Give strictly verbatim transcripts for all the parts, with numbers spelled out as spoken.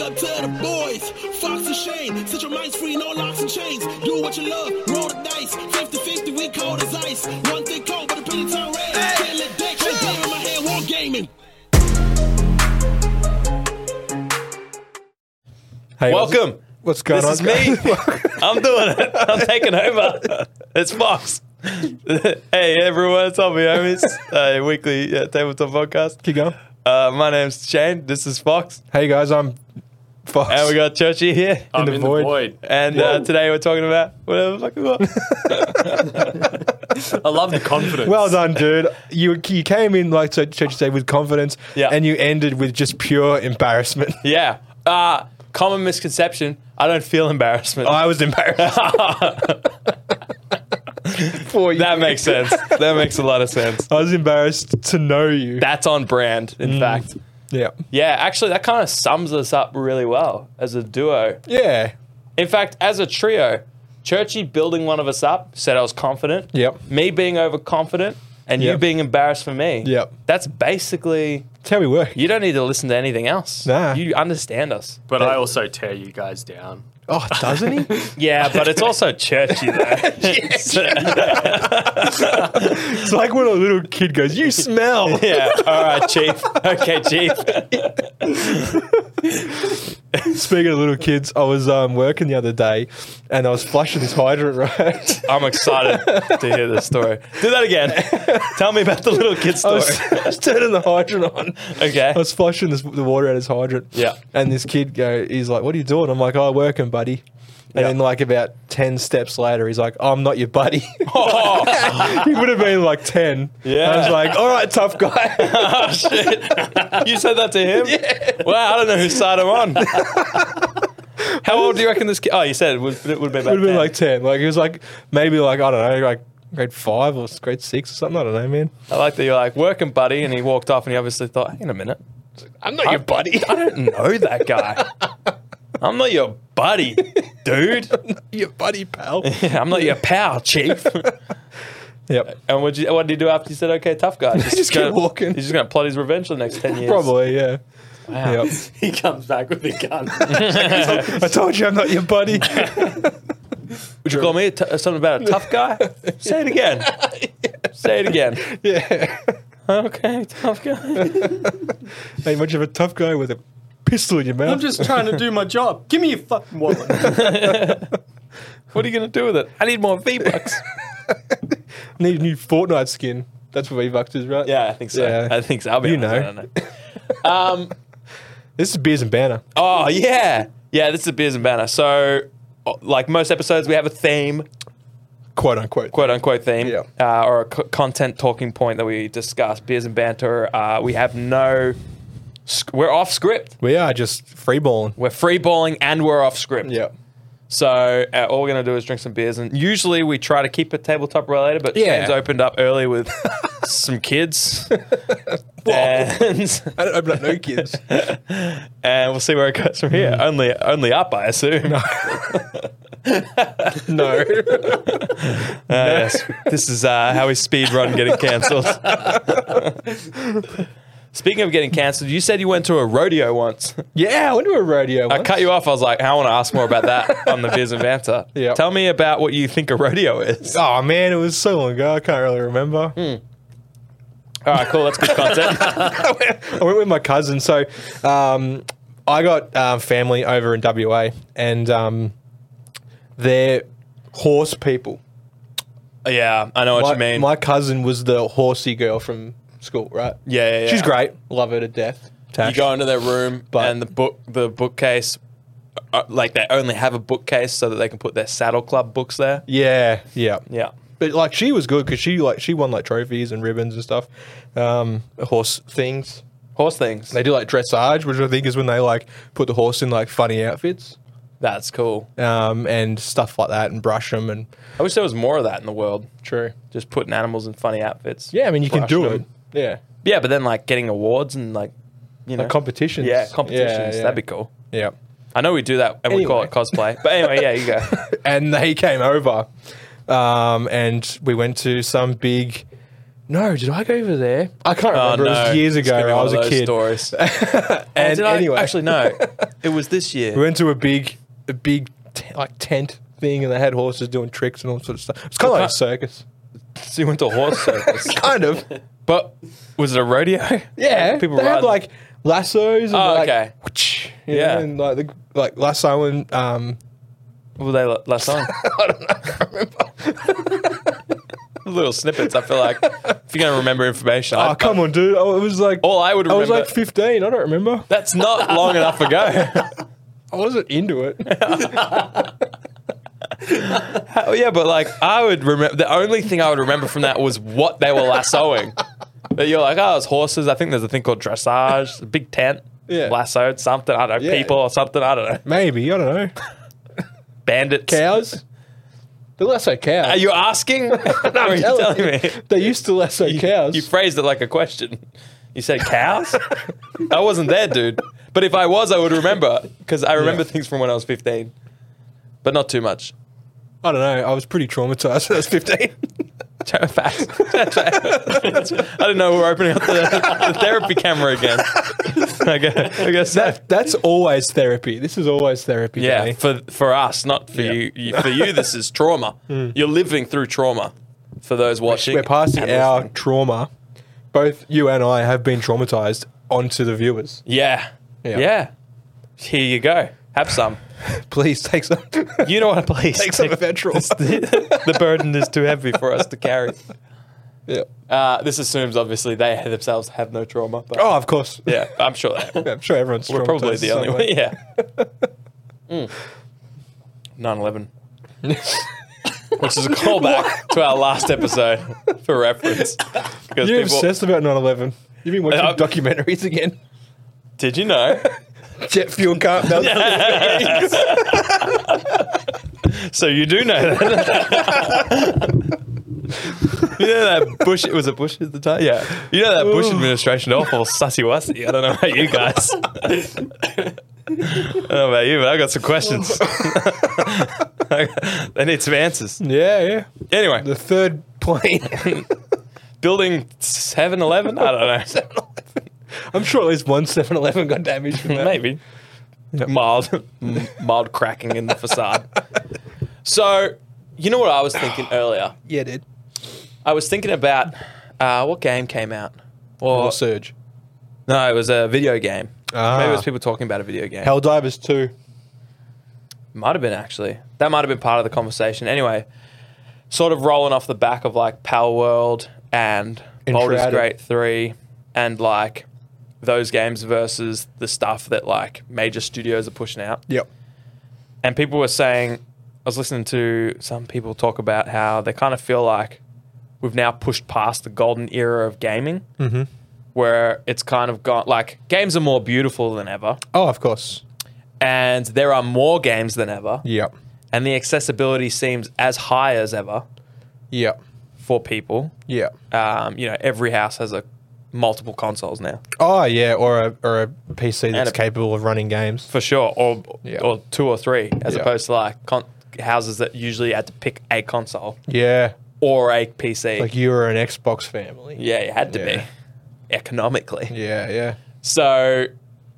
up to the boys. Fox and Shane, set your minds free, no locks and chains. Do what you love, roll the dice. fifty fifty, we cold as ice. One thing cold, but a penny town red. Can't let that shit go in my head, war gaming. Hey, Welcome. What's, what's going this on? This is me. I'm doing it. I'm taking over. It's Fox. Hey, everyone. It's all me, homies. Uh, weekly uh, tabletop podcast. Keep going. Uh, my name's Shane. This is Fox. Hey guys, I'm Fox. And we got Churchy here. I'm the in void. the void. And uh, today we're talking about whatever the fuck we want. I love the confidence. Well done, dude. You you came in like so Church say with confidence, Yeah. and you ended with just pure embarrassment. Yeah. Uh, common misconception. I don't feel embarrassment. I was embarrassed. For you. That makes sense. That makes a lot of sense. I was embarrassed to know you. That's on brand, in fact. Yeah. Yeah, actually, that kind of sums us up really well as a duo. Yeah. In fact, as a trio, Churchy building one of us up said I was confident. Yep. Me being overconfident and you Yep. being embarrassed for me. Yep. That's basically, That's how we work. you don't need to listen to anything else. Nah. You understand us. but I also tear you guys down. Oh, doesn't he? Yeah, but it's also Churchy though. It's like when a little kid goes, "You smell." Yeah, all right, Chief. Okay, Chief. Speaking of little kids, I was um, working the other day, and I was flushing this hydrant, right? I'm excited to hear this story. Do that again. Tell me about the little kid I story. was, I was turning the hydrant on. Okay. I was flushing this, the water out of his hydrant. Yeah. And this kid go, he's like, "What are you doing?" I'm like, "Oh, working, buddy." And Yeah. then like about ten steps later, he's like, "I'm not your buddy." Oh, He would have been like ten. Yeah. I was like, "All right, tough guy." oh, shit. You said that to him? Yeah. Wow, I don't know whose side I'm on. How old do you reckon this kid? Oh, you said it would, it would be about Would have been ten. like ten. Like he was like maybe like I don't know, like grade five or grade six or something. I don't know, man. I like that you're like, working buddy, and he walked off and he obviously thought, hang on a minute. I'm not your buddy. I don't know that guy. I'm not your buddy, dude. Your buddy, pal. I'm not your pal, Chief. Yep. And what you, what did you do after you said, okay, tough guy? Just kept gonna, walking. He's just going to plot his revenge for the next ten years. Probably, yeah. Wow. Yep. He comes back with a gun. I told you I'm not your buddy. Would you call me a t- something about a tough guy? Say it again. Say it again. Yeah. Okay, tough guy. Ain't much of a tough guy with a pistol in your mouth. I'm just trying to do my job. Give me your fucking wallet. What are you going to do with it? I need more V-Bucks. Need a new Fortnite skin. That's what V-Bucks is, right? Yeah, I think so. Yeah. I think so. I'll be You honest, know. I don't know. Um, This is Beers and Banner. oh, yeah. Yeah, this is Beers and Banner. So, like most episodes, we have a theme, Quote unquote. quote unquote theme, Yeah. uh, or a co- content talking point that we discuss. Beers and Banter. Uh, we have no... Sc- we're off script. We are just freeballing. We're free balling and we're off script. Yeah. So uh, all we're going to do is drink some beers. And usually we try to keep it tabletop related, but Yeah. Shane's opened up early with some kids. and, I don't open up no kids. and we'll see where it goes from here. Only only up, I assume. No. Uh, yes. This is uh, how we speed run getting cancelled. Speaking of getting cancelled, you said you went to a rodeo once. Yeah, I went to a rodeo I once. cut you off. I was like, I want to ask more about that on the Beers and Banter. Yeah. Tell me about what you think a rodeo is. Oh, man, it was so long ago. I can't really remember. All right, cool. That's good content. I went with my cousin. So um, I got um, family over in W A, and um, they're horse people. Yeah, I know what my, you mean. My cousin was the horsey girl from school, right? yeah, yeah, yeah. She's great. Love her to death. You Tash. go into their room But- and the book, the bookcase, uh, like they only have a bookcase so that they can put their Saddle Club books there. Yeah, yeah. Yeah. But like she was good because she like she won like trophies and ribbons and stuff. Um, horse things. Horse things. They do like dressage, which I think is when they like put the horse in like funny outfits. That's cool. Um, and stuff like that, and brush them and I wish there was more of that in the world. true. Just putting animals in funny outfits. Yeah, I mean you can Brushing do them. it. Yeah, Yeah, but then like getting awards and like, you know. like competitions. Yeah, competitions. Yeah, yeah. That'd be cool. Yeah. I know we do that and we call Anyway. it cosplay. But anyway, yeah, you go. And they came over, um, and we went to some big No, did I go over there? I can't Oh, remember. no. It was years It's ago. gonna be I one was of a those kid. Stories. And Did I? anyway, Actually, no. It was this year. we went to a big, a big t- like tent thing, and they had horses doing tricks and all sorts of stuff. It's kind of What like a ki- circus. So you went to a horse circus. Kind of. But was it a rodeo? Yeah. People they had riding- like lassos. And Oh, like, okay. whoosh, you know, Yeah. and like the like lasso and um. Were they la- last song? I don't know. I can't remember. Little snippets. I feel like if you're going to remember information. Oh, come on, dude! Oh, it was like All I would I was remember- like fifteen. I don't remember. That's not long enough ago. I wasn't into it. Oh, yeah, but like I would remember. The only thing I would remember from that was what they were lassoing. But you're like, oh, it's horses. I think there's a thing called dressage. A big tent. Yeah. Lassoed something. I don't know. Yeah. People or something. I don't know. Maybe I don't know. Bandits. Cows. They lasso cows. Are you asking? No, Or I'm are you telling telling you. me? They used to lasso You, cows. you phrased it like a question. You said cows? I wasn't there, dude. But if I was, I would remember because I remember Yeah. things from when I was fifteen, but not too much. I don't know. I was pretty traumatized when I was fifteen. Facts. I didn't know we were opening up the, the therapy camera again. I guess, I guess that that's always therapy. This is always therapy. yeah, Danny. for for us, not for Yeah. you. you. For you, this is trauma. You're living through trauma. For those watching, We're passing and our listening. trauma. Both you and I have been traumatized onto the viewers. Yeah. Yeah. yeah, Here you go. Have some. Please take some. You know what, please. Take some of our trauma. the, the burden is too heavy for us to carry. Yeah. Uh, this assumes, obviously, they themselves have no trauma. But Oh, of course. yeah, I'm sure they have. Yeah, I'm sure everyone's We're probably traumatized the in only some one. way. Yeah. Mm. nine eleven. Which is a callback to our last episode for reference. Because You're people, obsessed about nine eleven. You've been watching Uh, documentaries again. did you know? Jet fuel can't melt. So you do know that. You know that Bush, was it Bush at the time? Yeah. You know that Bush administration awful sussy wussy. I don't know about you guys. I don't know about you, but I got some questions. They need some answers. Yeah, yeah. Anyway, The third plane. building seven eleven? I don't know. I'm sure at least one seven eleven got damaged from that. Maybe. Mild, m- mild cracking in the facade. So, you know what I was thinking earlier? Yeah, dude. I was thinking about uh, what game came out. Or Or Surge. no, it was a video game. Ah. Maybe it was people talking about a video game. Helldivers two. Might have been actually. That might have been part of the conversation. Anyway, sort of rolling off the back of like Power World and Baldur's Enshrouded. Gate three and like those games versus the stuff that like major studios are pushing out. Yep. And people were saying, I was listening to some people talk about how they kind of feel like we've now pushed past the golden era of gaming, Mm-hmm. where it's kind of gone, like, games are more beautiful than ever, Oh, of course. and there are more games than ever, Yep. and the accessibility seems as high as ever Yep. for people. Yep. Um, you know, every house has a multiple consoles now, Oh, yeah. Or a or a P C that's a- capable of running games. for sure, or Yeah. or two or three, as Yeah. opposed to like con- houses that usually had to pick a console Yeah. or a P C. Like you were an Xbox family. Yeah, you had to Yeah. be economically. Yeah, yeah. So,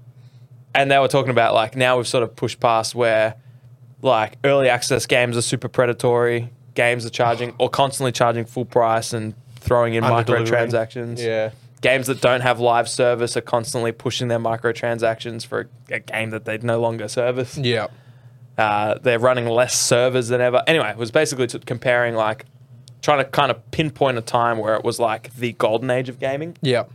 and they were talking about like now we've sort of pushed past where like early access games are super predatory. Games are charging or constantly charging full price and throwing in Under-delivering. microtransactions. Yeah. Games that don't have live service are constantly pushing their microtransactions for a, a game that they no longer service. Yeah. Uh, they're running less servers than ever. Anyway, it was basically t- comparing like trying to kind of pinpoint a time where it was like the golden age of gaming. Yep.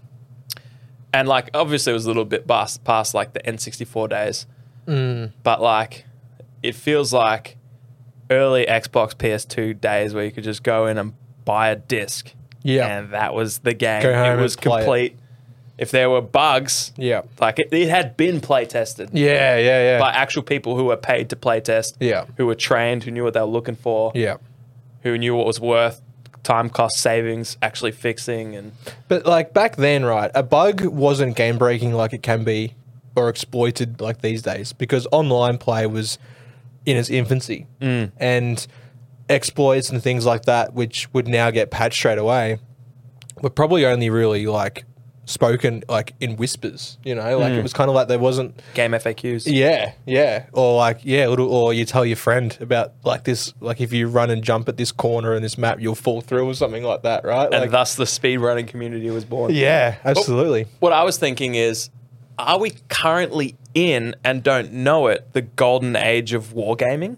And like obviously it was a little bit past, past like the N sixty-four days. Mm. But like it feels like early Xbox P S two days where you could just go in and buy a disc. Yeah. And that was the game. Go home It was and play it. complete. If there were bugs, Yeah. like it, it had been play tested Yeah, yeah, yeah. by actual people who were paid to play test, Yeah. who were trained, who knew what they were looking for, Yeah. who knew what was worth time cost savings, actually fixing and But like back then, right, a bug wasn't game breaking like it can be or exploited like these days because online play was in its infancy. Mm. And exploits and things like that, which would now get patched straight away, were probably only really like spoken like in whispers. You know, like it was kind of like there wasn't. Game F A Qs. Yeah, yeah, or like yeah, little, or you tell your friend about like this, like if you run and jump at this corner in this map, you'll fall through or something like that, right? And Like, thus the speedrunning community was born. yeah, absolutely. What I was thinking is, are we currently in, and don't know it, the golden age of wargaming?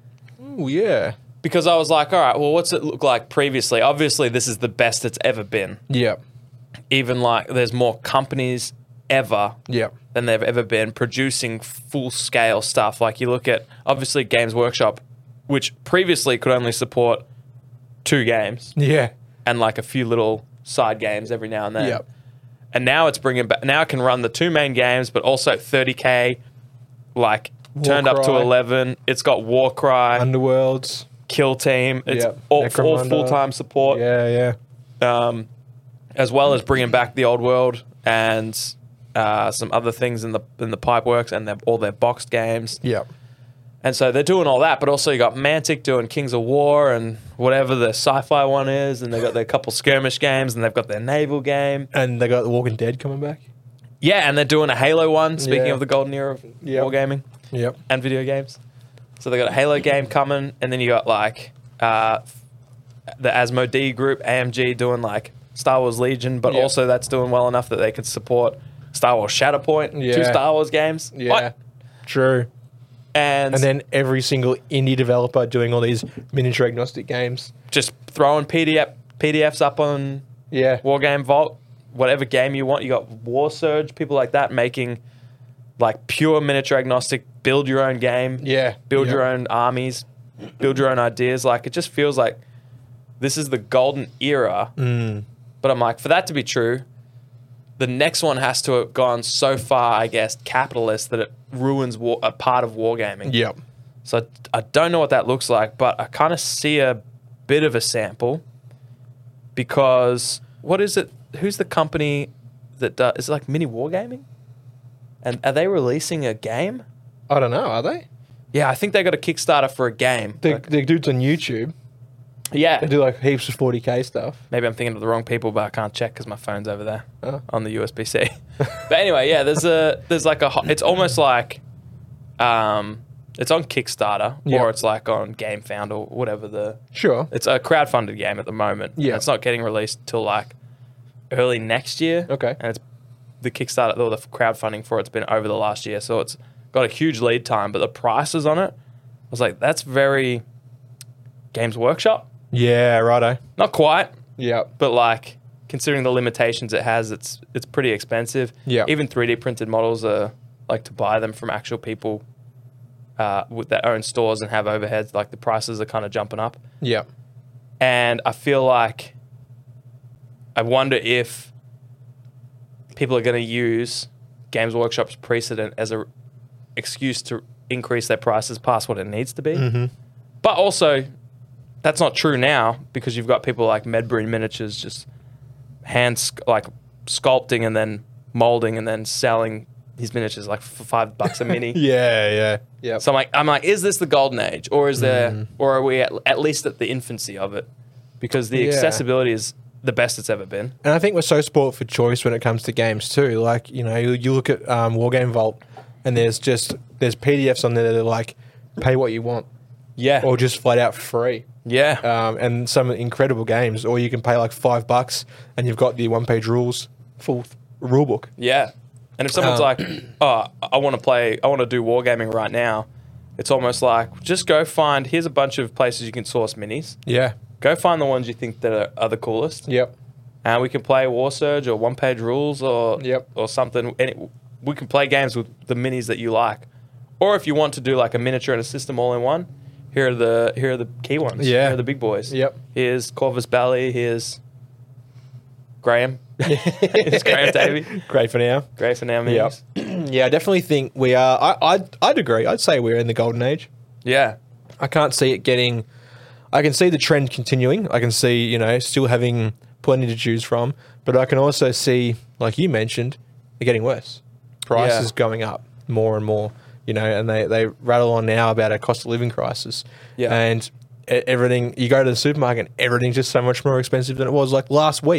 Oh yeah, Because I was like, all right, well, what's it look like previously? Obviously, this is the best it's ever been. yeah, Even like there's more companies ever yeah, than they've ever been producing full scale stuff. Like you look at obviously Games Workshop, which previously could only support two games yeah, and like a few little side games every now and then. yeah, And now it's bringing back, now it can run the two main games, but also thirty K, like turned up to Warcry. eleven. It's got Warcry, Underworlds. Kill Team. It's Yep. all, all Necromunda. full time support. Yeah, yeah, Um, as well as bringing back the old world and uh, some other things in the in the pipe works and their, all their boxed games. yeah, And so they're doing all that, but also you got Mantic doing Kings of War and whatever the sci-fi one is, and they got their couple skirmish games, and they've got their naval game. and they got The Walking Dead coming back. Yeah, and they're doing a Halo one. Speaking Yeah. of the golden era of Yep. wargaming Yep. and video games, so they got a Halo game coming, and then you got like uh, the Asmodee group, A M G, doing like Star Wars Legion, but Yep. also that's doing well enough that they could support Star Wars Shatterpoint, two Yeah. Star Wars games. Yeah, What? true. And, And then every single indie developer doing all these miniature agnostic games. just throwing P D F P D Fs up on Yeah, Wargame Vault, whatever game you want. You got War Surge, people like that making like pure miniature agnostic, build your own game, yeah, build yeah. your own armies, build your own ideas. Like it just feels like this is the golden era. Mm. But I'm like, for that to be true, the next one has to have gone so far, I guess, capitalist that it ruins war, a part of wargaming. Yep. So I, I don't know what that looks like, but I kind of see a bit of a sample because what is it? Who's the company that does? Is it like Mini Wargaming? And are they releasing a game? I don't know. Are they? Yeah, I think they got a Kickstarter for a game. The Like- the dudes on YouTube. yeah, They do like heaps of forty K stuff. maybe I'm thinking of the wrong people, but I can't check because my phone's over there Oh. on the U S B C. But anyway, yeah, there's a there's like a ho- it's almost like um it's on Kickstarter Yeah. or it's like on GameFound or whatever the Sure. it's a crowdfunded game at the moment. Yeah. And it's not getting released till like early next year. Okay. And it's the Kickstarter or the crowdfunding for it's been over the last year, so it's got a huge lead time. But the prices on it, I was like, that's very Games Workshop. Yeah. Righto. Not quite, Yep. but like considering the limitations it has, it's it's pretty expensive. Yeah. Even three D printed models are like to buy them from actual people uh, with their own stores and have overheads. Like the prices are kind of jumping up, Yep. and I feel like I wonder if people are going to use Games Workshop's precedent as a excuse to increase their prices past what it needs to be. Mm-hmm. But also, that's not true now because you've got people like Medbury Miniatures just hand sc- like sculpting and then molding and then selling his miniatures like for five bucks a mini. Yeah. Yeah. Yep. So I'm like, I'm like, is this the golden age, or is there, Mm. or are we at, at least at the infancy of it? Because the Yeah. accessibility is the best it's ever been. And I think we're so spoiled for choice when it comes to games too. Like, you know, you, you look at um, Wargame Vault and there's just, there's P D Fs on there that are like, pay what you want Yeah, or just flat out free. yeah, Um, and some incredible games, or you can pay like five bucks and you've got the one page rules, full th- rule book. yeah. And if someone's Um, like, oh, I want to play, I want to do wargaming right now, it's almost like just go find. Here's a bunch of places you can source minis. Yeah. Go find the ones you think that are, are the coolest. Yep. And we can play War Surge or One Page Rules or Yep. or something. And it, we can play games with the minis that you like. Or if you want to do like a miniature and a system all in one, here are the here are the key ones. Yeah. Here are the big boys. Yep. Here's Corvus Belli. Here's Graham. Here's Graham Davey. Great for now. Great for now, Yep. minis. Yeah, I definitely think we are. I, I'd, I'd agree. I'd say we're in the golden age. Yeah. I can't see it getting. I can see the trend continuing. I can see, you know, still having plenty to choose from, but I can also see, like you mentioned, it getting worse. Prices Yeah. going up more and more, you know, and they, they rattle on now about a cost of living crisis. Yeah. And e- everything, you go to the supermarket, and everything's just so much more expensive than it was like last week.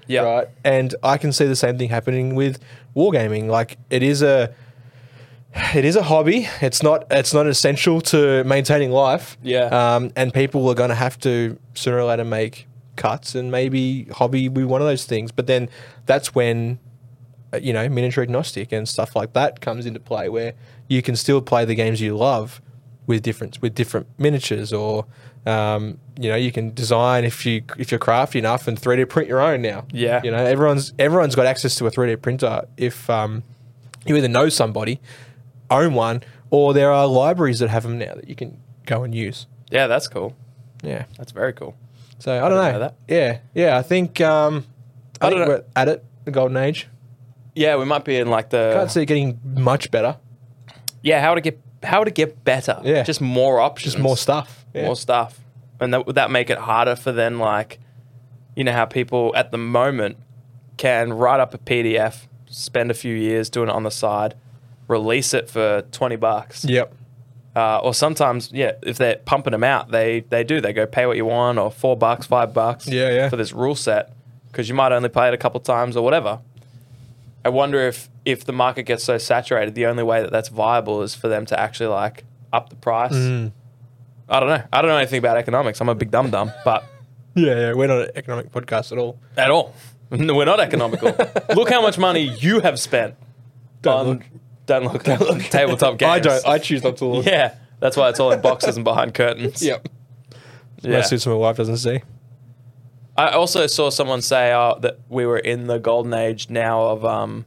Yeah. Right. And I can see the same thing happening with wargaming. Like it is a it is a hobby. It's not it's not essential to maintaining life. Yeah. Um, and people are going to have to sooner or later make cuts, and maybe hobby will be one of those things. But then that's when, uh, you know, miniature agnostic and stuff like that comes into play, where you can still play the games you love with different with different miniatures, or um, you know, you can design if you if you're crafty enough and three D print your own now. Yeah. You know, everyone's everyone's got access to a three D printer if um, you either know somebody, own one, or there are libraries that have them now that you can go and use. Yeah, that's cool. Yeah. That's very cool. So I don't didn't know. know that. Yeah, yeah. I think um, I, I think don't know. we're at it, the golden age. Yeah, we might be in like the Can't see it getting much better. yeah. How to get how to get better? Yeah. just more options, Just more stuff. Yeah. more stuff, and that would that make it harder for then like, you know how people at the moment can write up a P D F, spend a few years doing it on the side, release it for twenty bucks. Yep. Uh, or sometimes, yeah, if they're pumping them out, they they do. They go pay what you want, or four bucks, five bucks, Yeah, yeah. for this rule set, because you might only play it a couple times or whatever. I wonder if if the market gets so saturated, the only way that that's viable is for them to actually like up the price. Mm. I don't know. I don't know anything about economics. I'm a big dum dum, but Yeah, yeah. We're not an economic podcast at all. at all, no, we're not economical. Look how much money you have spent. Don't on, look. Don't look. Don't look. Tabletop games. I don't. I choose not to look. Yeah, that's why it's all in boxes and behind curtains. Yep. Yeah. Most of my wife doesn't see. I also saw someone say uh, that we were in the golden age now of um.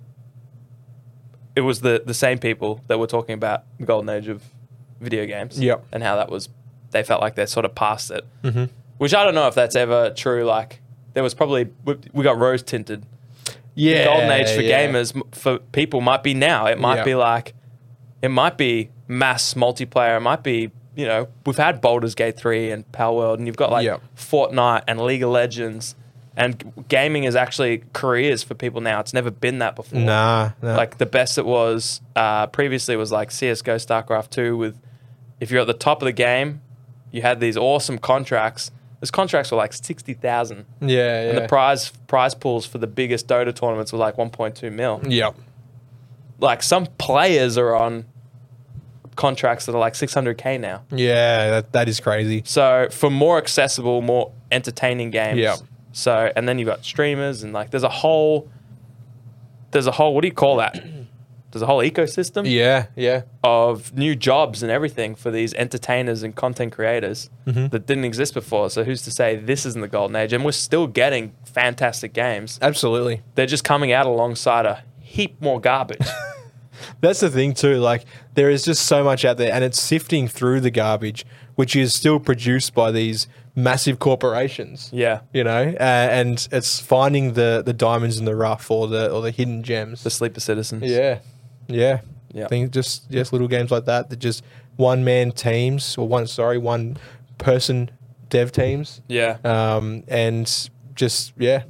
It was the the same people that were talking about the golden age of video games. Yep. And how that was, they felt like they're sort of past it. Mm-hmm. Which I don't know if that's ever true. Like there was probably we, we got rose tinted. Yeah. The golden age for yeah. gamers m- for people might be now. It might Yeah. be like, it might be mass multiplayer. It might be, you know, we've had Baldur's Gate three and Pal World, and you've got like Yeah. Fortnite and League of Legends, and g- gaming is actually careers for people now. It's never been that before. Nah. nah. Like the best it was uh, previously was like C S G O, StarCraft two. With if you're at the top of the game, you had these awesome contracts. Those contracts were like sixty thousand. yeah, yeah. And the prize prize pools for the biggest Dota tournaments were like one point two mil. Yep. Like some players are on contracts that are like six hundred K now. Yeah, that, that is crazy. So for more accessible, more entertaining games. Yeah. So and then you've got streamers and like there's a whole there's a whole what do you call that? There's a whole ecosystem Yeah, yeah. of new jobs and everything for these entertainers and content creators Mm-hmm. that didn't exist before. So who's to say this isn't the golden age? And we're still getting fantastic games. Absolutely. They're just coming out alongside a heap more garbage. That's the thing too. Like there is just so much out there, and it's sifting through the garbage, which is still produced by these massive corporations. Yeah. You know, uh, and it's finding the the diamonds in the rough, or the or the hidden gems. The sleeper citizens. Yeah, yeah. Yeah. I think just just little games like that that just one man teams, or one sorry one person dev teams, Yeah. um, and just yeah,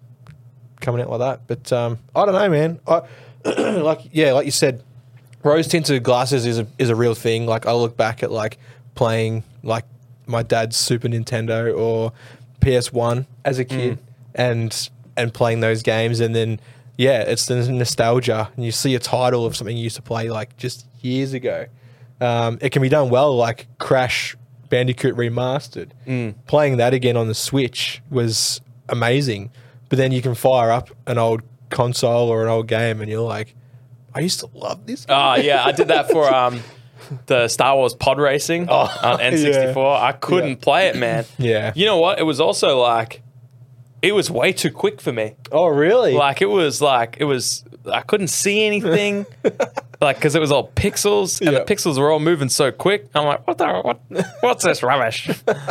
coming out like that. But um, I don't know, man. I, like yeah, like you said, rose tinted glasses is a is a real thing. Like I look back at like playing like my dad's Super Nintendo or P S one as a kid, and and playing those games, and then yeah, it's the nostalgia, and you see a title of something you used to play like just years ago. Um, it can be done well, like Crash Bandicoot Remastered. Playing that again on the Switch was amazing, but then you can fire up an old console or an old game, and you're like, I used to love this. Oh yeah, I did that for um, the Star Wars pod racing on N sixty-four. I couldn't Yeah. play it, man. Yeah. You know what? It was also like, it was way too quick for me. Oh, really? Like it was like it was. I couldn't see anything, like because it was all pixels, and Yeah. the pixels were all moving so quick. I'm like, what the what? What's this rubbish?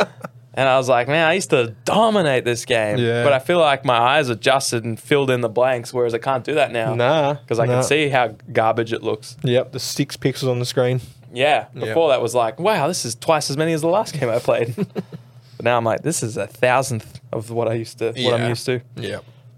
And I was like, man, I used to dominate this game, Yeah. but I feel like my eyes adjusted and filled in the blanks, whereas I can't do that now. Nah, because I nah. can see how garbage it looks. Yep, the six pixels on the screen. Yeah. Yeah. Before that was like, wow, this is twice as many as the last game I played. But now I'm like, this is a thousandth of what I used to, what I'm Yeah. used to. Yeah.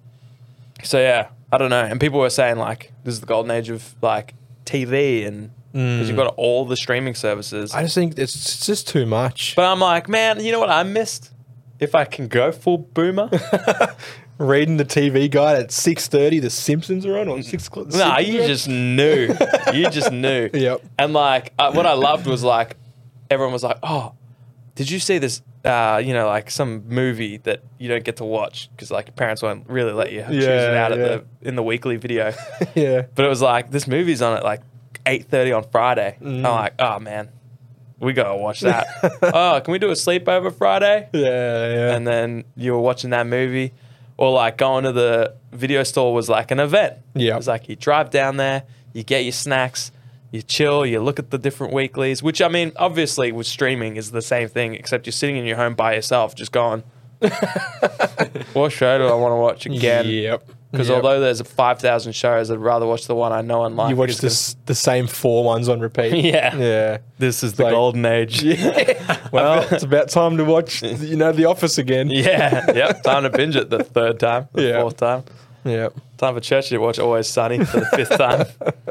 So yeah, I don't know. And people were saying like, this is the golden age of like T V, and because you've got all the streaming services. I just think it's, it's just too much. But I'm like, man, you know what I missed? If I can go full boomer, reading the T V guide at six thirty. The Simpsons are on, or six o'clock. the Nah, Simpsons you are on. just knew. You just knew. Yep. And like, uh, what I loved was like, everyone was like, "Oh, did you see this? Uh, you know, like some movie that you don't get to watch because like your parents won't really let you choose it Yeah, out at yeah. the in the weekly video." Yeah. But it was like this movie's on at like eight thirty on Friday. Mm. I'm like, "Oh man, we gotta watch that." Oh, can we do a sleepover Friday? Yeah, yeah. And then you were watching that movie, or like going to the video store was like an event. Yeah. It was like you drive down there, you get your snacks, you chill, you look at the different weeklies, which I mean, obviously with streaming is the same thing, except you're sitting in your home by yourself, just going, what show do I want to watch again? Yep. Because Yep. although there's five thousand shows, I'd rather watch the one I know and like. you watch because this, the same four ones on repeat. Yeah. Yeah. This is the Like- golden age. Well, it's about time to watch, you know, The Office again. Yeah. Yep. Time to binge it the third time, the Yeah. fourth time. Yep. Time for Churchill to watch Always Sunny for the fifth time.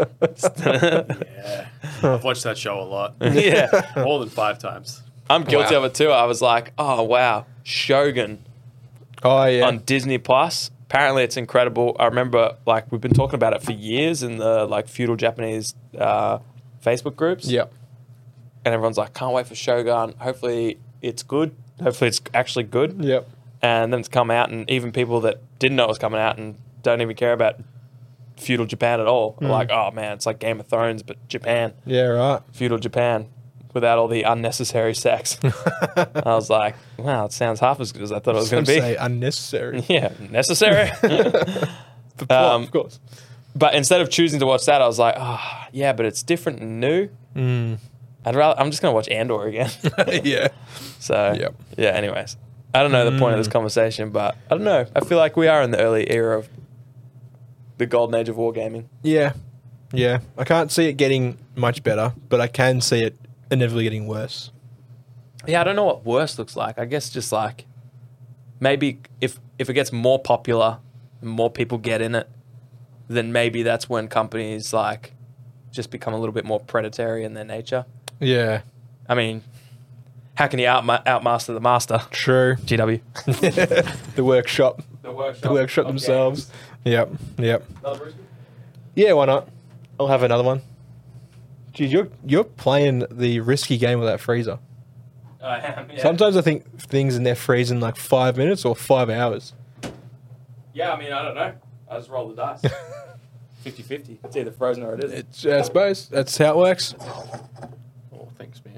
Yeah. I've watched that show a lot. Yeah. More than five times. I'm guilty Wow. of it too. I was like, oh, wow. Shogun Oh, yeah. on Disney Plus. Apparently it's incredible. I remember, like, we've been talking about it for years in the, like, feudal Japanese uh, Facebook groups. Yep. And everyone's like, can't wait for Shogun. Hopefully it's good. Hopefully it's actually good. Yep. And then it's come out, and even people that didn't know it was coming out and don't even care about feudal Japan at all Mm. are like, oh man, it's like Game of Thrones, but Japan, Yeah, right. feudal Japan, without all the unnecessary sex. I was like, wow, it sounds half as good as I thought it was going Some to be. say unnecessary. Yeah, necessary. But Um, of course. But instead of choosing to watch that, I was like, oh, yeah, but it's different and new. Mm. I'd rather, I'm just going to watch Andor again. yeah. So, Yep. yeah, anyways. I don't know the point of this conversation, but I don't know. I feel like we are in the early era of the golden age of wargaming. Yeah. Yeah. I can't see it getting much better, but I can see it inevitably getting worse. Yeah, I don't know what worse looks like. I guess just like maybe if if it gets more popular and more people get in it, then maybe that's when companies like just become a little bit more predatory in their nature. Yeah. I mean, how can you out outmaster the master? True. G W. The workshop. The workshop. The workshop themselves. Yep. Yep. Another Yeah, why not? I'll have another one. Geez, you're you're playing the risky game with that freezer. I am. Yeah. Sometimes I think things in there freeze in like five minutes or five hours. Yeah, I mean, I don't know. I just roll the dice. fifty-fifty. It's either frozen or it isn't. It's, I suppose that's how it works. Oh, thanks, man.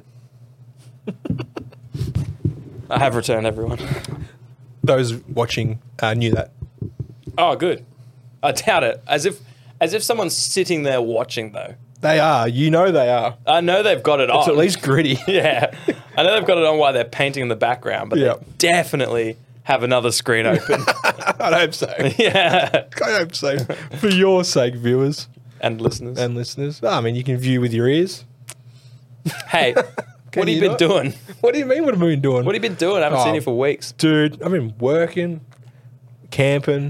I have returned everyone. Those watching uh, knew that. Oh, good. I doubt it. As if, as if someone's sitting there watching, though. They are. You know they are. I know they've got it on. It's at least gritty. Yeah. I know they've got it on while they're painting in the background, but Yeah. they definitely have another screen open. I hope so. Yeah. I hope so. For your sake, viewers And listeners. and listeners. I mean, you can view with your ears. Hey, what have you you been not? doing? What do you mean? What have we been doing? What have you been doing? I haven't Oh. seen you for weeks. Dude, I've been working, camping,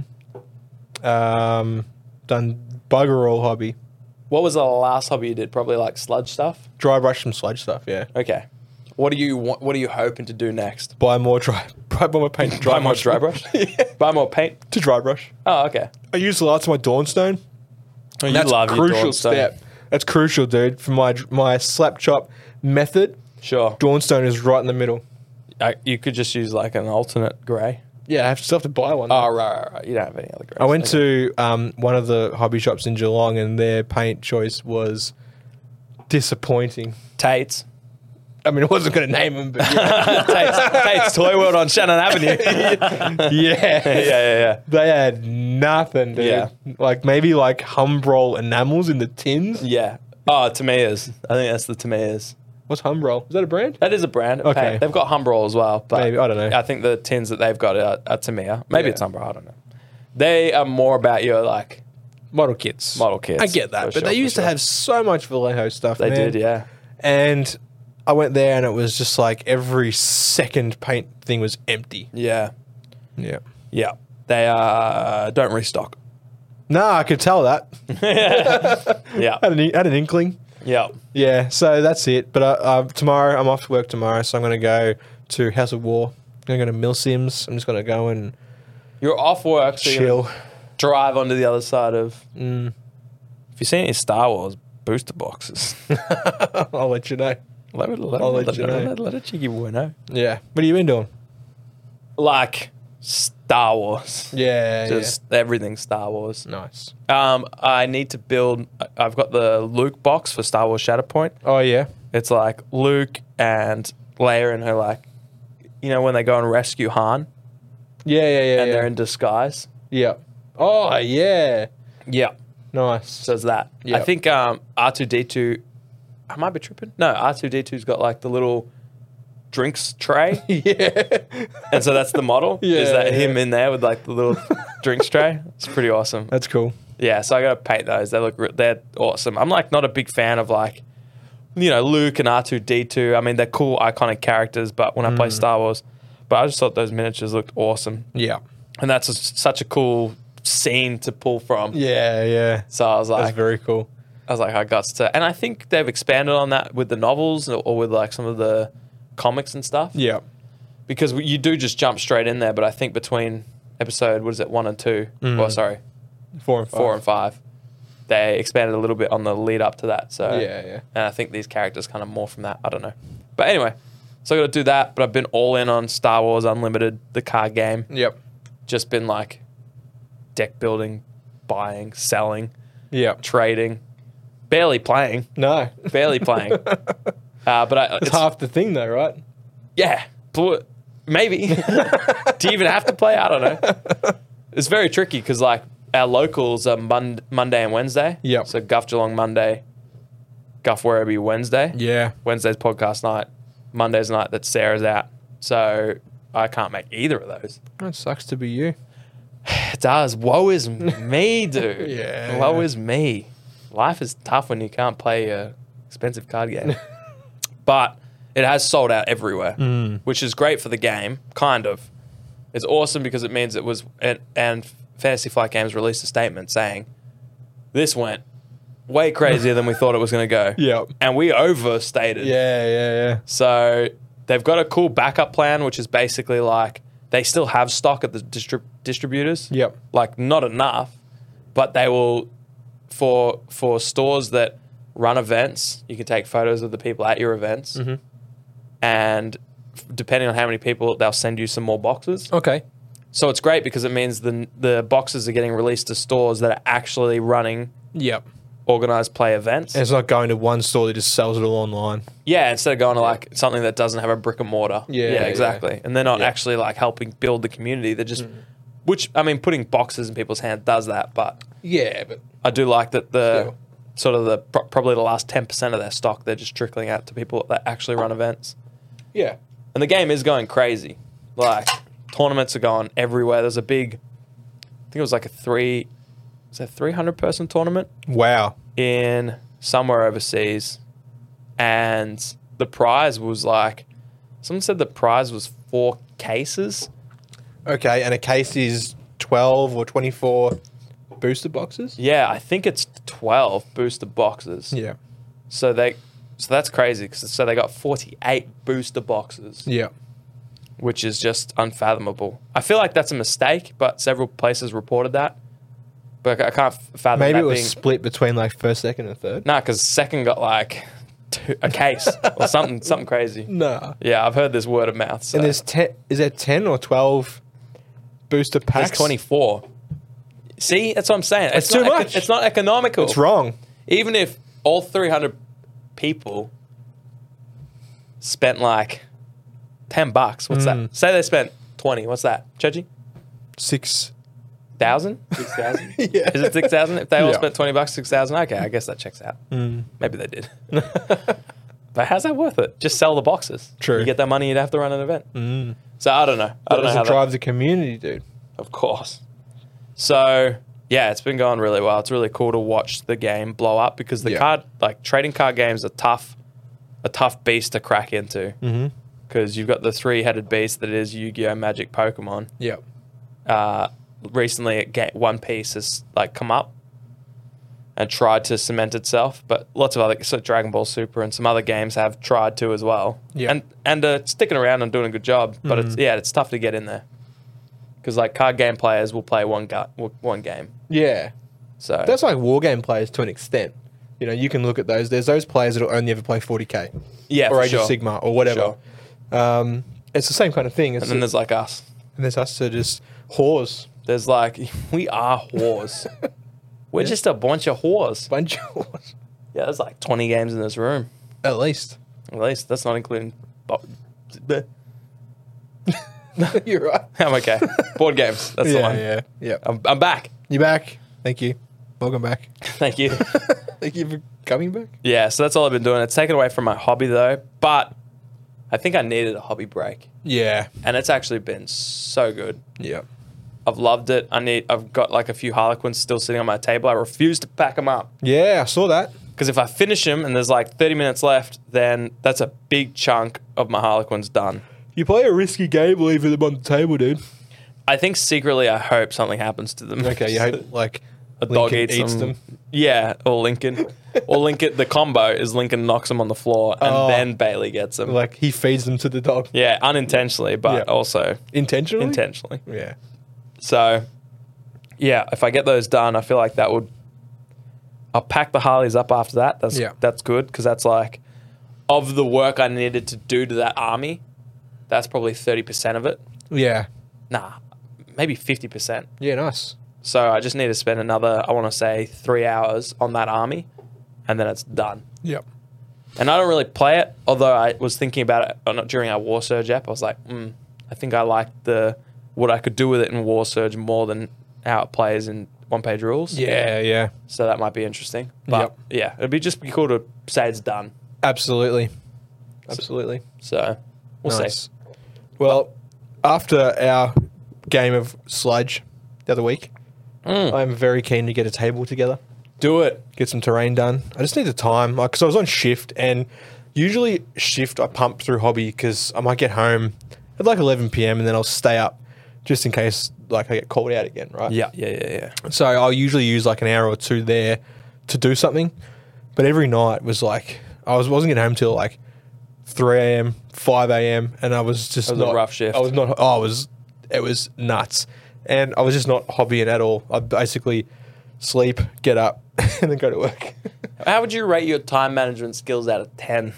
um, done bugger all hobby. What was the last hobby you did? Probably like sludge stuff? Dry brush some sludge stuff, yeah. Okay. What do you want? What are you hoping to do next? Buy more dry, buy more paint. Dry Buy more brush. dry brush? Yeah. Buy more paint? To dry brush. Oh, okay. I use the last of my Dawnstone. Oh, you That's love a your crucial Dawnstone. step. That's crucial, dude. For my my slap chop method, Sure. Dawnstone is right in the middle. I, you could just use like an alternate grey. Yeah, I have to still have to buy one. Oh, right, right, right. You don't have any other greys. I went to um, one of the hobby shops in Geelong, and their paint choice was disappointing. Tate's. I mean, I wasn't going to name them, but yeah. Tate's, Tate's Toy World on Shannon Avenue. yeah, yeah. yeah, yeah. They had nothing, dude. Yeah. Like maybe like Humbrol enamels in the tins. Yeah. Oh, Tamiya's. I think that's the Tamiya's. What's Humbrol? Is that a brand? That is a brand. of Okay. paint. They've got Humbrol as well. But Maybe, I don't know. I think the tins that they've got are, are Tamiya. Maybe Yeah. it's Humbrol. I don't know. They are more about your like Model kits. model kits. I get that, for but sure, they for used to sure. have so much Vallejo stuff. They man. did, yeah. And I went there, and it was just like every second paint thing was empty. Yeah. Yeah. Yeah. They uh, don't restock. No, I could tell that. Yeah. had, an, had an inkling. Yeah. Yeah, so that's it. But uh, uh, tomorrow, I'm off to work tomorrow, so I'm going to go to House of War. I'm going to go to Mill Sims. I'm just going to go and You're off work, so you chill. drive onto the other side of. Mm. If you've seen any Star Wars booster boxes, I'll let you know. let, it, let, I'll it, let let, you it- know. let, let a cheeky boy know. Yeah. What have you been doing? Like Star Wars, Yeah. just everything Star Wars. yeah. Nice. Um, I need to build. I've got the Luke box for Star Wars Shatterpoint. Oh yeah. It's like Luke and Leia and her, like, you know, when they go and rescue Han Yeah, yeah, yeah. and yeah. they're in disguise. yeah. Oh yeah. Yeah. Nice. So it's that. Yeah. I think um, R two D two, I might be tripping. No, R two D two's got like the little drinks tray. yeah. And so that's the model. Is Yeah, that yeah. him in there with like the little drinks tray? It's pretty awesome. That's cool. Yeah, so I got to paint those. They look, re- they're awesome. I'm like not a big fan of like, you know, Luke and R two D two. I mean, they're cool, iconic characters, but when I Mm. play Star Wars, but I just thought those miniatures looked awesome. Yeah. And that's a, such a cool scene to pull from. Yeah, yeah. So I was That's like, very cool. I was like, I got to, and I think they've expanded on that with the novels or, or with like some of the comics and stuff. Yeah. Because you do just jump straight in there, but I think between episode, what is it, one and two? Mm. Well, sorry, Four and five. four and five, they expanded a little bit on the lead up to that. So Yeah, yeah. and I think these characters kind of more from that. I don't know, but anyway, so I got to do that. But I've been all in on Star Wars Unlimited, the card game. Yep. Just been like deck building, buying, selling, Yep. trading, barely playing, No. barely playing. Uh, but I, That's it's, half the thing though, right? yeah, bl- maybe. Do you even have to play? I don't know. It's very tricky because like our locals are Mon- Monday and Wednesday. Yep. So Guff Geelong Monday, Guff Werribee Wednesday. Yeah. Wednesday's podcast night. Monday's night that Sarah's out. So I can't make either of those. That sucks to be you. It does. Woe is me, dude. Yeah. Woe is me. Life is tough when you can't play a expensive card game. But it has sold out everywhere, Mm. which is great for the game, kind of. It's awesome because it means it was, and, and Fantasy Flight Games released a statement saying, this went way crazier than we thought it was going to go. Yep. And we overstated. Yeah, yeah, yeah. So they've got a cool backup plan, which is basically like they still have stock at the distrib- distributors. Yep. Like not enough, but they will for for stores that run events. You can take photos of the people at your events, Mhm. and f- depending on how many people, they'll send you some more boxes. Okay. So it's great because it means the the boxes are getting released to stores that are actually running Yep. organized play events. And it's not going to one store that just sells it all online. Yeah, instead of going to like something that doesn't have a brick and mortar. Yeah, yeah, yeah. exactly. And they're not Yeah. actually like helping build the community. They're just, Mm. which I mean, putting boxes in people's hands does that. But Yeah, but I do like that the Still. sort of the pro- probably the last ten percent of their stock they're just trickling out to people that actually run events. yeah. And the game is going crazy. Like tournaments are going everywhere. There's a big, I think it was like a three, is that three hundred person tournament Wow. in somewhere overseas, and the prize was like, someone said the prize was four cases. Okay, and a case is twelve or twenty-four booster boxes? Yeah, I think it's twelve booster boxes. Yeah. So they, so that's crazy because so they got forty-eight booster boxes, Yeah. which is just unfathomable. I feel like that's a mistake, but several places reported that. But I can't fathom Maybe that it was being. split between like first, second, and third. Nah, because second got like two, a case or something, something crazy. Nah. Yeah, I've heard this word of mouth. So. And there's ten. Is there ten or twelve booster packs? There's twenty-four. See, that's what I'm saying. It's not too eco- much. It's not economical. It's wrong. Even if all three hundred people spent like ten bucks, what's Mm. that? Say they spent twenty. What's that? Chudgy? Six. Thousand? Six thousand? Yeah. Is it six thousand? If they all Yeah. spent twenty bucks, six thousand. Okay, I guess that checks out. Mm. Maybe they did. But how's that worth it? Just sell the boxes. True. You get that money, you'd have to run an event. Mm. So I don't know. I That don't know how doesn't that, drive the community, dude. Of course. So yeah, it's been going really well. It's really cool to watch the game blow up because the Yeah. card, like trading card games, are tough, a tough beast to crack into Mm-hmm. because you've got the three-headed beast that is Yu-Gi-Oh, Magic, Pokemon. Yep. Uh, recently, it ga- One Piece has like come up and tried to cement itself, but lots of other, so Dragon Ball Super and some other games have tried to as well. Yeah. and and uh, sticking around and doing a good job, but it's Mhm. yeah, it's tough to get in there Because like card game players will play one gu- one game. Yeah. So That's like war game players to an extent. You know, you can look at those. There's those players that will only ever play forty K. yeah, Or for Age sure. of Sigma or whatever. Um, it's the same kind of thing. It's And then there's like us. and there's us to just whores. There's like we are whores. We're Yeah. just a bunch of whores. Bunch of whores. Yeah, there's like twenty games in this room. At least. At least that's not including. You're right. I'm okay. Board games. That's the yeah, one. yeah, yeah. I'm, I'm back. You back? Thank you. Welcome back. Thank you. Thank you for coming back. Yeah, so that's all I've been doing. It's taken away from my hobby though, but I think I needed a hobby break, Yeah. and it's actually been so good. Yeah. I've loved it. I need. I've got like a few Harlequins still sitting on my table. I refuse to pack them up Yeah, I saw that. because if I finish them and there's like thirty minutes left, then that's a big chunk of my Harlequins done. You play a risky game leaving them on the table, dude. I think secretly I hope something happens to them. Okay, you hope like a dog Lincoln eats, them. Yeah, or Lincoln. Or Lincoln. The combo is Lincoln knocks them on the floor and Oh. then Bailey gets them. Like he feeds them to the dog. Yeah, unintentionally, but Yeah. also Intentionally? intentionally. Yeah. So, yeah, if I get those done, I feel like that would. I'll pack the Harleys up after that. That's Yeah. that's good because that's like of the work I needed to do to that army. That's probably thirty percent of it. Yeah. Nah, maybe fifty percent. Yeah, nice. So I just need to spend another, I want to say, three hours on that army, and then it's done. Yep. And I don't really play it, although I was thinking about it on- during our War Surge app. I was like, mm, I think I like the what I could do with it in War Surge more than how it plays in one-page rules. Yeah, yeah. So that might be interesting. But Yep. yeah, it'd be just be cool to say it's done. Absolutely. Absolutely. So we'll nice. see. Well, after our game of sludge the other week, Mm. I'm very keen to get a table together, Do it. get some terrain done. I just need the time, like, because I was on shift, and usually shift I pump through hobby because I might get home at like eleven p.m. and then I'll stay up just in case like I get called out again, right? Yeah, yeah, yeah, yeah. So I'll usually use like an hour or two there to do something, but every night was like I was wasn't getting home till like three a.m., five a.m. and I was just It was a not, rough shift. I was not. Oh, I was. It was nuts, and I was just not hobbying at all. I basically sleep, get up, and then go to work. How would you rate your time management skills out of ten?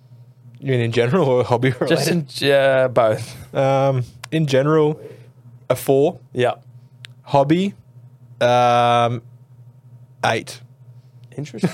You mean in general or hobby related? Just in uh, both. um, in general, a four. Yeah. Hobby, um, eight. Interesting.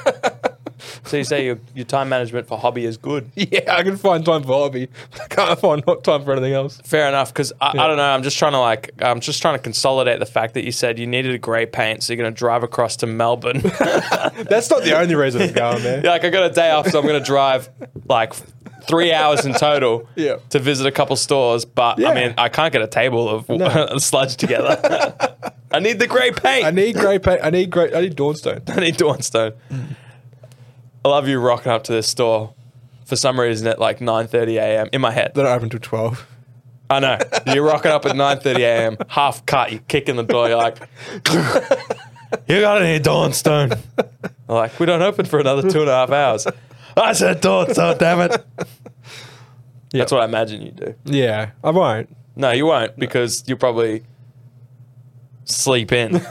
So you say your, your time management for hobby is good. Yeah, I can find time for hobby. I can't find not time for anything else. Fair enough, because I, Yeah. I don't know. I'm just trying to like. I'm just trying to consolidate the fact that you said you needed a grey paint, so you're going to drive across to Melbourne. That's not the only reason I'm going there. You're like, I got a day off, so I'm going to drive like three hours in total Yeah. to visit a couple stores. But Yeah. I mean, I can't get a table of No. sludge together. I need the grey paint. I need grey paint. I need grey. I need Dawnstone. I need Dawnstone. I love you rocking up to this store for some reason at like nine thirty a.m. in my head. They're not open till twelve. I know. You're rocking up at nine thirty a.m. half cut. You kick in the door. You're like, you got any Dawnstone? I'm like, we don't open for another two and a half hours. I said Dawnstone, damn it. That's what I imagine you do. Yeah, I won't. No, you won't because you'll probably sleep in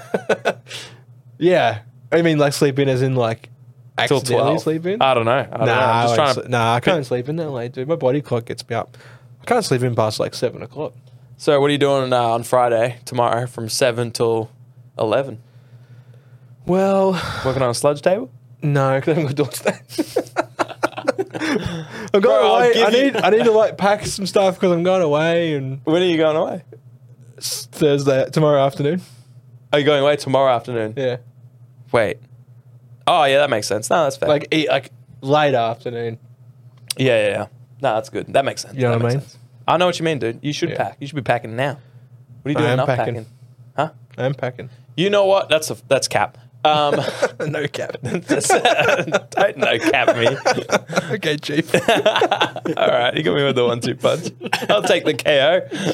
Yeah, I mean like sleep in as in like till accidentally twelve. sleep in. I don't know. I don't know. nah, I'm just I trying won't to. sle- nah, I can't sleep in that late, dude. My body clock gets me up. I can't sleep in past like seven o'clock. So, what are you doing uh, on Friday tomorrow from seven till eleven? Well, Working on a sludge table? no, because I haven't got Dawnstone. I'm going Bro, I'll away. give I you- need I need to like pack some stuff because I'm going away and When are you going away? it's Thursday tomorrow afternoon. Are you going away tomorrow afternoon? Yeah, Wait. Oh, yeah, that makes sense. No, that's fair. like eat like late afternoon. yeah, yeah, yeah. No, that's good. That makes sense. You know That what I makes mean? sense. I know what you mean, dude. You should Yeah. pack. You should be packing now. What are you I doing am not packing. packing? Huh? I'm packing. You know what? That's a that's cap. Um, No cap. don't no cap me. Okay, chief. All right, you got me with the one-two punch. I'll take the K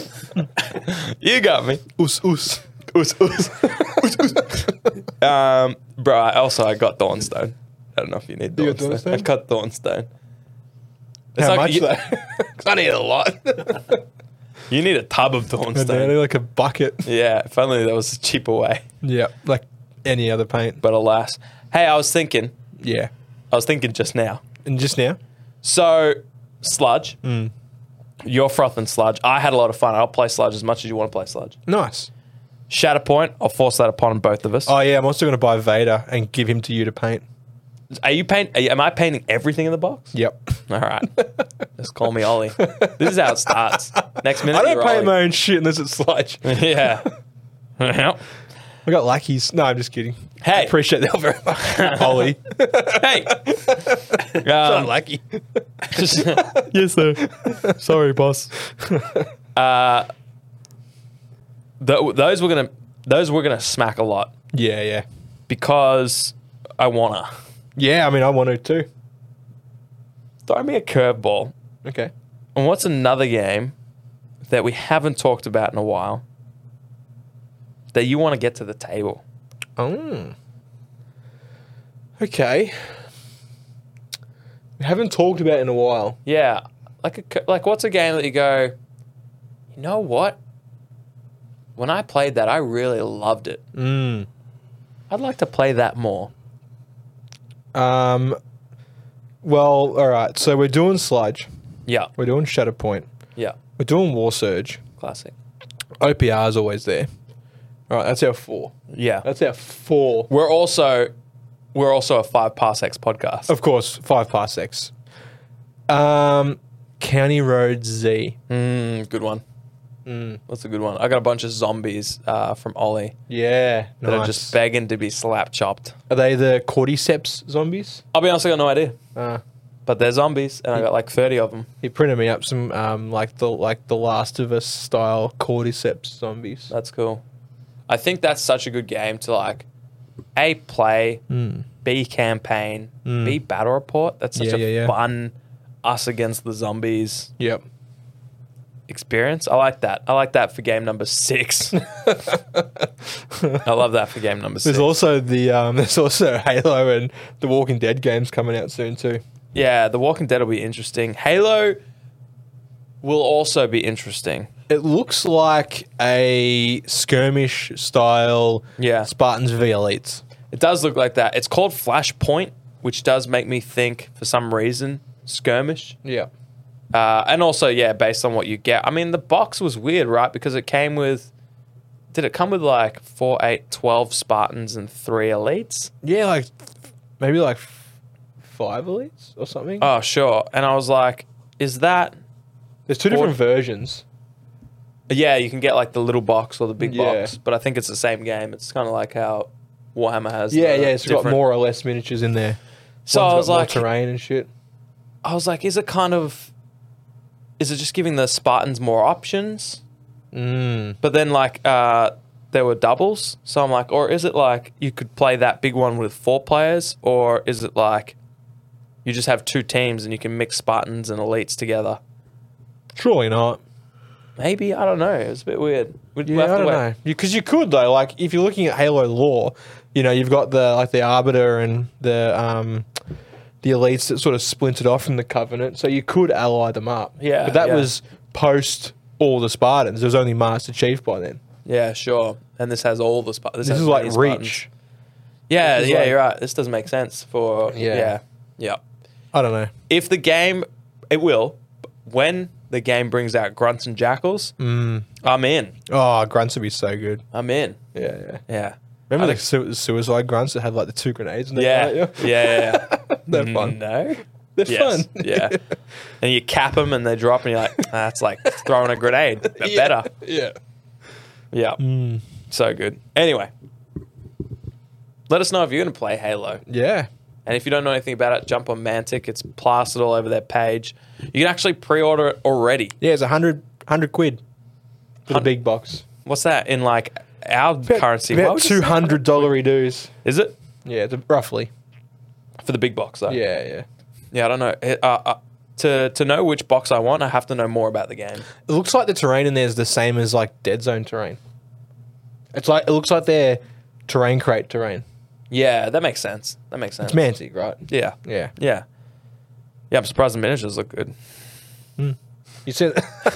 O. You got me. Us us. Us, us. Us, us. Um, bro, I also I got Dawnstone. I don't know if you need You got Dawnstone. Dawnstone? I've got Dawnstone. It's How like much you- though? 'Cause I need a lot. You need a tub of Only Dawnstone. like a bucket. Yeah, if only there was a cheaper way. Yeah, like any other paint. But alas. Hey, I was thinking, Yeah. I was thinking just now. And just now? So, Sludge. You're Froth and Sludge. I had a lot of fun. I'll play Sludge as much as you want to play Sludge. Nice. Shatterpoint, I'll force that upon both of us. Oh, yeah, I'm also going to buy Vader and give him to you to paint. Are you paint? Are you, am I painting everything in the box? Yep. All right. Just call me Ollie. This is how it starts. Next minute, I don't you're paint Ollie. my own shit unless it's sludge. Yeah. I got lackeys. No, I'm just kidding. I Hey. appreciate that very much. Ollie. Hey. I'm Um, lackey. yes, sir. Sorry, boss. Uh, th- those we're gonna those we're gonna smack a lot Yeah, yeah. because I wanna Yeah, I mean, I want to too. throw me a curveball. Okay. And what's another game that we haven't talked about in a while that you want to get to the table? Oh. Okay. We haven't talked about it in a while. Yeah, like a cu- like what's a game that you go, you know what? When I played that, I really loved it. Mm. I'd like to play that more. Um. Well, all right. So we're doing Sludge. Yeah, We're doing Shatterpoint. yeah, We're doing War Surge. classic. O P R is always there. All right, that's our four. Yeah, That's our four. we're also we're also a five parsecs podcast. Of course, five parsecs. Um, County Road Z. Mm, good one. Mm. That's a good one. I got a bunch of zombies uh, from Ollie Yeah, that nice. are just begging to be slap chopped. Are they the Cordyceps zombies? I'll be honest, I got no idea, Uh, but they're zombies, and I got like thirty of them. he printed me up some um like the like the Last of Us style Cordyceps zombies. That's cool. I think that's such a good game to like, A, play, Mm. B, campaign, Mm. B, battle report. That's such Yeah, a yeah, yeah. fun us against the zombies Yep. experience. I like that. I like that for game number six. I love that for game number six. There's also the um there's also Halo and the Walking Dead games coming out soon too. Yeah, The Walking Dead will be interesting. Halo will also be interesting. It looks like a skirmish style Yeah. Spartans v Elites. It does look like that. It's called Flashpoint, which does make me think, for some reason, skirmish. Yeah. Uh, and also, yeah, based on what you get. I mean, the box was weird, right? Because it came with... Did it come with like four, eight, twelve Spartans and three Elites? Yeah, like maybe like f- five Elites or something. Oh, sure. And I was like, is that... There's two or- different versions. Yeah, you can get like the little box or the big Yeah. box, but I think it's the same game. It's kind of like how Warhammer has. Yeah, the yeah, it's got different- more or less miniatures in there. So One's I was got more like, terrain and shit. I was like, is it kind of, is it just giving the Spartans more options? Mm. But then like uh, there were doubles, so I'm like, or is it like you could play that big one with four players, or is it like you just have two teams and you can mix Spartans and elites together? Surely not. Maybe, I don't know. It was a bit weird. We'd Yeah, have I to don't wait. know. Because you could though, like if you're looking at Halo lore, you know, you've got the like the Arbiter and the um the elites that sort of splintered off from the Covenant, so you could ally them up. Yeah, but that yeah. was post all the Spartans. There was only Master Chief by then. Yeah, sure. And this has all the Spartans. This has is like many Spartans. Reach. Yeah, This is yeah, like- you're right. This doesn't make sense for Yeah. yeah, yeah. I don't know. If the game, it will. When the game brings out grunts and jackals, Mm. I'm in. Oh, grunts would be so good. I'm in. Yeah, yeah. Yeah, Remember I the su- suicide grunts that had like the two grenades and they yeah, got yeah, at you? yeah, yeah. They're fun. No, They're yes, fun. yeah. And you cap them and they drop, and you're like, ah, that's like throwing a grenade, but Yeah, better. Yeah. Yeah, Mm. so good. Anyway, let us know if you're going to play Halo. Yeah. And if you don't know anything about it, jump on Mantic. It's plastered all over their page. You can actually pre-order it already. Yeah, it's a hundred hundred quid for the Hun- big box. What's that in like our currency? Why About would you two say- hundred dollar dues. Is it Yeah, it's roughly. for the big box though? Yeah, yeah. Yeah, I don't know. It- Uh, uh, to to know which box I want, I have to know more about the game. It looks like the terrain in there is the same as like Dead Zone terrain. It's like it looks like they're terrain crate terrain. Yeah, that makes sense. That makes sense. It's Mantic, right? Yeah, Yeah. yeah, yeah. I'm surprised the miniatures look good. Hmm. You said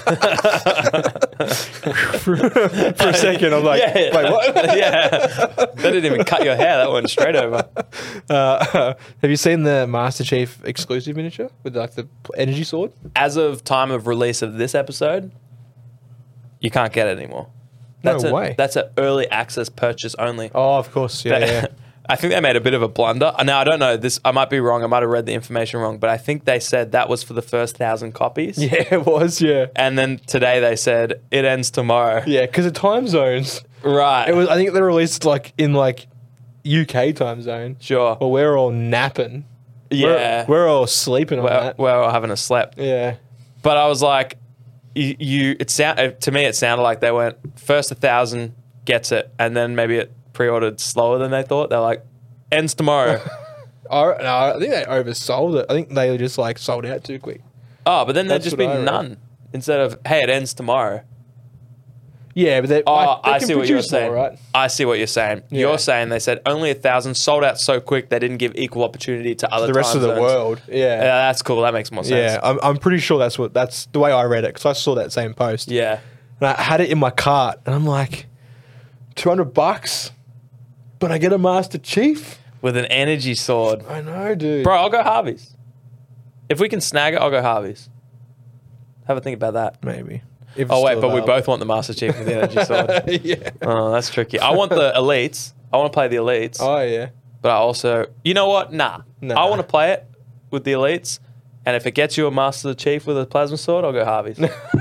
for, for a second. I'm like, Yeah. wait, what? yeah. That didn't even cut your hair. That went straight over. Uh, have you seen the Master Chief exclusive miniature with like the energy sword? As of time of release of this episode, you can't get it anymore. No That's a, way. That's an early access purchase only. Oh, of course. Yeah, They- yeah. I think they made a bit of a blunder. Now I don't know this. I might be wrong. I might have read the information wrong, but I think they said that was for the first thousand copies. Yeah, it was. Yeah, And then today they said it ends tomorrow. yeah. Because of time zones, Right. it was. I think they released like in like U K time zone. sure. Well, we're all napping. yeah. we're, we're all sleeping on We're, that. we're all having a slap. Yeah, But I was like, you, you it sound to me it sounded like they went first a thousand gets it, and then maybe it pre-ordered slower than they thought. They're like, ends tomorrow. I, no, I think they oversold it. I think they just like sold out too quick. Oh, but then there'd That's just what be I read. none instead of hey, it ends tomorrow. Yeah, but they. Oh, like, they I can see what you're produce more, saying. right? I see what you're saying. Yeah. You're saying they said only a thousand sold out so quick they didn't give equal opportunity to other The rest time of the zones. world. Yeah, Yeah, that's cool. That makes more sense. yeah. I'm, I'm pretty sure that's what that's the way I read it because I saw that same post. Yeah. And I had it in my cart, and I'm like, two hundred bucks, but I get a Master Chief. With an energy sword. I know, dude. Bro, I'll go Harvey's. If we can snag it, I'll go Harvey's. Have a think about that. Maybe. If Oh it's wait, still but we available. both want the Master Chief with the energy sword. yeah. Oh, that's tricky. I want the elites. I want to play the elites. Oh yeah. But I also, you know what? Nah. Nah. I want to play it with the elites. And if it gets you a Master Chief with a plasma sword, I'll go Harvey's.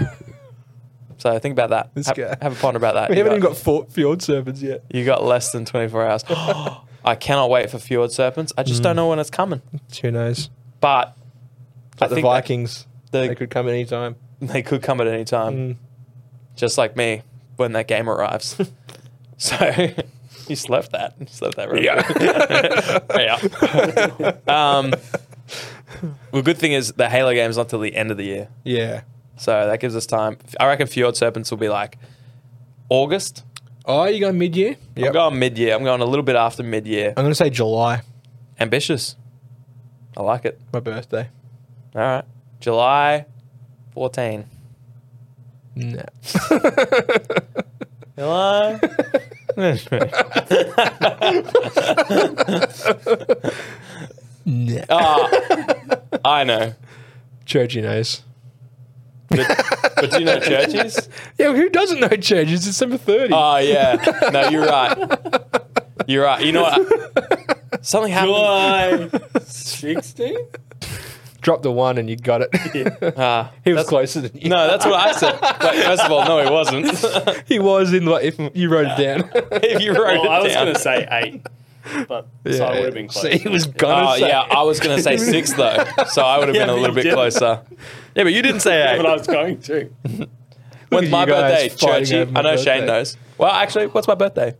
So think about that. This have, guy. have a ponder about that. We You haven't even got four Fjord Serpents yet. You got less than twenty-four hours. I cannot wait for Fjord Serpents. I just don't know when it's coming. Who knows? But I Like the think that Vikings, the- they could come at any time. they could come at any time. Mm. Just like me when that game arrives. So you slept that. You slept that right. Yeah. um, well, good thing is the Halo game's not till the end of the year. Yeah. So that gives us time. I reckon Fjord Serpents will be like August. Oh, you going mid year? I'm going mid-year. I'm going a little bit after mid-year. I'm going to say July, Ambitious. I like it. my birthday. All right. July fourteenth. Nah. July. Nah. Oh, I know. Churchy knows. But, but do you know Churchies? Yeah, who doesn't know Church? It's December thirtieth. Oh, yeah. No, you're right. You're right. You know what? Something happened. July sixteenth? Drop the one and you got it. Ah, he was that's- closer than you. No, that's what I said. But first of all, no, he wasn't. He was in like if you wrote it down. If you wrote Well, it I was down. going to say eight, but so I would have been close. See, he was gonna Oh, say. yeah. I was going to say six, though. So I would have Yeah, been a but little you bit didn't. closer. Yeah, but you didn't say Yeah, eight. but I was going to. When's at my you guys birthday? fighting Churchy. over my I know Shane birthday. knows. Well, actually, what's my birthday?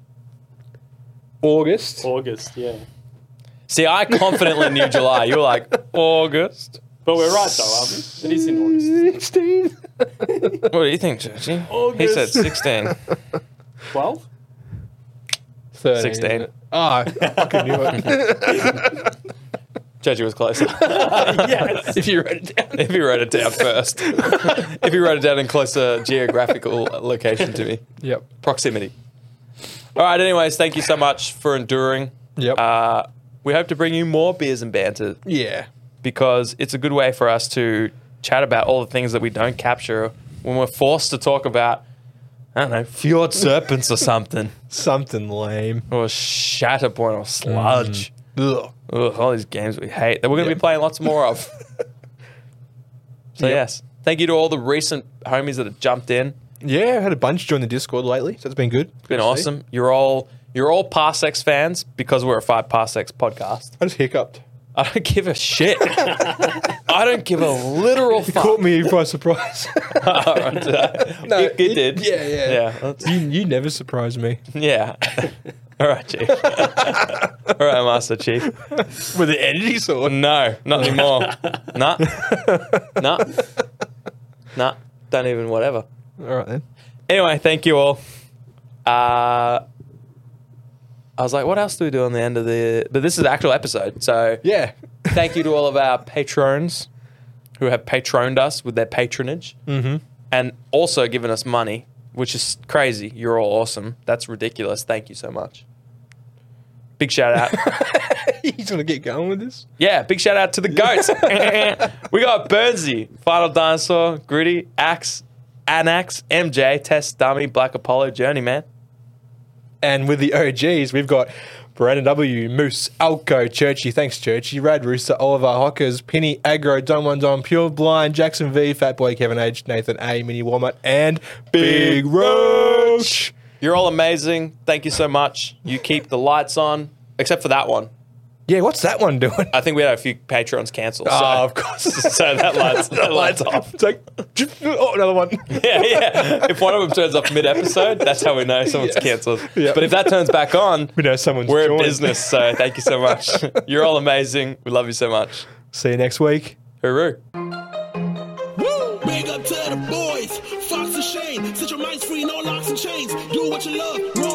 August. August, yeah. See, I confidently knew July. You were like, August. But we're right, though, aren't we? It is in August. Sixteen. What do you think, Churchy? He August. said sixteen. twelve? Thirteen. sixteen. isn't it? Oh, I fucking knew it. Churchy was closer. Yes. If you wrote it down. If you wrote it down first. If you wrote it down in closer geographical location to me. Yep. Proximity. All right, anyways, thank you so much for enduring. Yep. Uh, we hope to bring you more beers and banter yeah. because it's a good way for us to chat about all the things that we don't capture when we're forced to talk about, I don't know, Fjord Serpents or something. Something lame. Or Shatterpoint or Sludge. Ugh. Ugh, all these games we hate that we're going to Yep. be playing lots more of. So, Yep. yes, thank you to all the recent homies that have jumped in. Yeah, I've had a bunch join the Discord lately, so it's been good. It's been awesome. You're all you're all Parsecs fans because we're a Five Parsecs podcast. I just hiccuped. I don't give a shit. I don't give a literal fuck. Caught me by surprise. All right, did I? No, it, it it- did. yeah, yeah. Yeah. that's- you, you never surprise me. yeah. All right, Chief. All right, Master Chief. With the energy sword. No, not anymore. Nah. Nah. Nah. Don't even whatever. All right then. Anyway, thank you all. Uh, I was like, what else do we do on the end of the... But this is the actual episode, so Yeah. thank you to all of our patrons who have patroned us with their patronage mm-hmm. and also given us money, which is crazy. You're all awesome. That's ridiculous. Thank you so much. Big shout out. He's going to get going with this? Yeah, big shout out to the goats. We got Burnsy, Final Dinosaur, Gritty, Axe, Anax, M J, Test Dummy, Black Apollo, Journeyman. And with the O Gs, we've got Brandon W, Moose, Alco, Churchy, thanks Churchy, Rad Rooster, Oliver, Hockers, Penny, Aggro, Don One Don, Pure Blind, Jackson V, Fat Boy, Kevin H, Nathan A, Mini Walmart, and Big Roach. You're all amazing. Thank you so much. You keep the lights on, except for that one. Yeah, what's that one doing? I think we had a few patrons cancel. So, Oh, of course. so that lights, that lights off. It's like, oh, another one. Yeah, yeah. If one of them turns off mid-episode, that's how we know someone's Yes. cancelled. Yeah. But if that turns back on, We know someone's we're in joined. business. So thank you so much. You're all amazing. We love you so much. See you next week. Hooroo. Big up to the boys, Fox and Shane. Set your minds free, no locks and chains. Do what you love. Roll